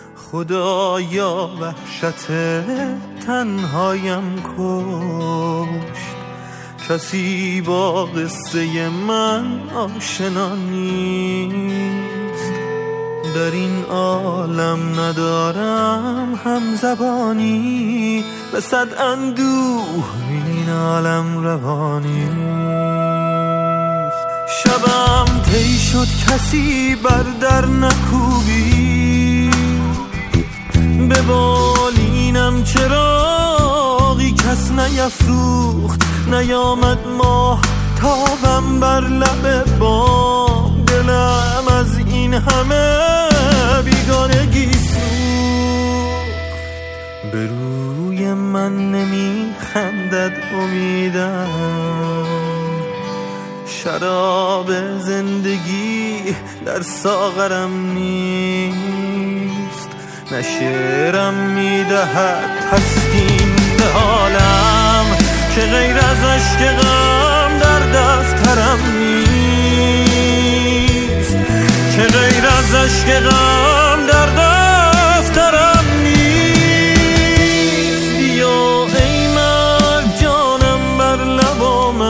خدایا وحشت تنهایم کشت. کسی با قصه من آشنا نیست، در این عالم ندارم هم زبانی، به صد اندوه این عالم روانی. شبم طی شد کسی بر در نکوبی، به بالینم چراغی کس نیفروخت، نیامد ماه تابم بر لب بام، دلم از این همه بیگانگی سوخت. به روی من نمیخندد امیدم، شراب زندگی در ساغرم نیست، نه شعرم میدهد تسکین به حالم که غیر از عشق غم در دفترم نیست، که غیر از عشق غم در دفترم نیست. بیا ای مرد جانم بر لب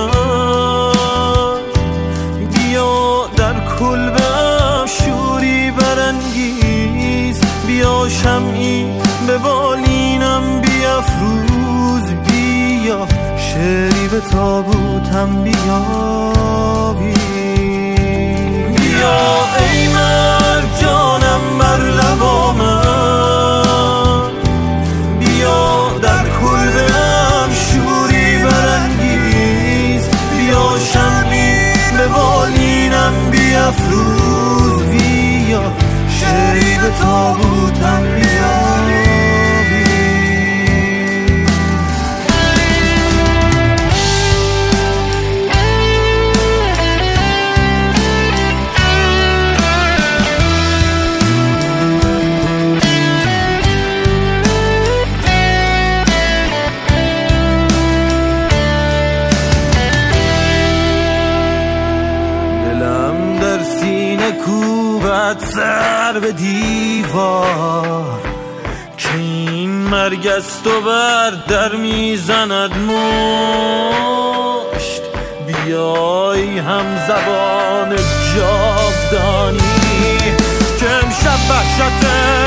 آمد، بیا در کلبم شوری برانگیز، بیا شمعی به بالینم بیفروز، بیا شعری به تابوتم بیابی. بیا ای مرد جانم بر لب آمد، بیا در کلبم شوری برانگیز، بیا شمعی به بالینم بیفروز، بیا شعری به تابوتم بیابی. کوبت سر به دیوار که این مرگ است و بر در میزند مشت. بیای هم زبان جاودانی که امشب وحشت